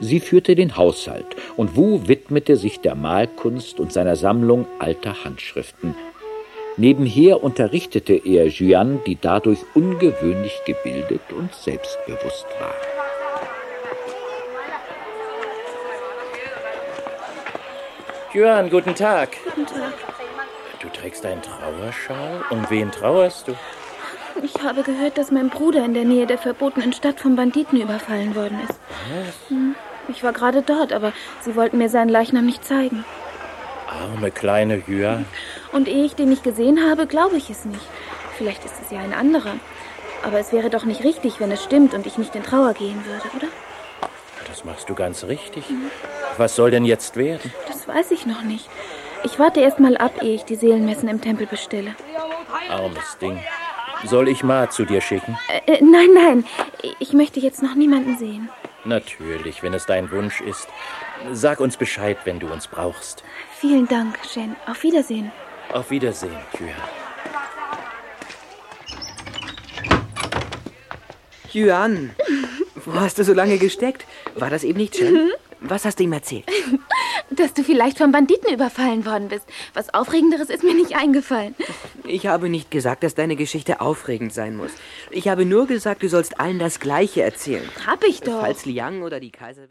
Sie führte den Haushalt und Wu widmete sich der Malkunst und seiner Sammlung alter Handschriften. Nebenher unterrichtete er Yuan, die dadurch ungewöhnlich gebildet und selbstbewusst war. Yuan, guten Tag. Guten Tag. Du trägst einen Trauerschal? Um wen trauerst du? Ich habe gehört, dass mein Bruder in der Nähe der verbotenen Stadt von Banditen überfallen worden ist. Was? Ich war gerade dort, aber sie wollten mir seinen Leichnam nicht zeigen. Arme kleine Yuan. Und ehe ich den nicht gesehen habe, glaube ich es nicht. Vielleicht ist es ja ein anderer. Aber es wäre doch nicht richtig, wenn es stimmt und ich nicht in Trauer gehen würde, oder? Das machst du ganz richtig. Was soll denn jetzt werden? Das weiß ich noch nicht. Ich warte erst mal ab, ehe ich die Seelenmessen im Tempel bestelle. Armes Ding. Soll ich Ma zu dir schicken? Nein. Ich möchte jetzt noch niemanden sehen. Natürlich, wenn es dein Wunsch ist. Sag uns Bescheid, wenn du uns brauchst. Vielen Dank, Shen. Auf Wiedersehen. Auf Wiedersehen, Yuan. Yuan, wo hast du so lange gesteckt? War das eben nicht schön? Was hast du ihm erzählt? Dass du vielleicht von Banditen überfallen worden bist. Was Aufregenderes ist mir nicht eingefallen. Ich habe nicht gesagt, dass deine Geschichte aufregend sein muss. Ich habe nur gesagt, du sollst allen das Gleiche erzählen. Hab ich doch. Falls Liang oder die Kaiser...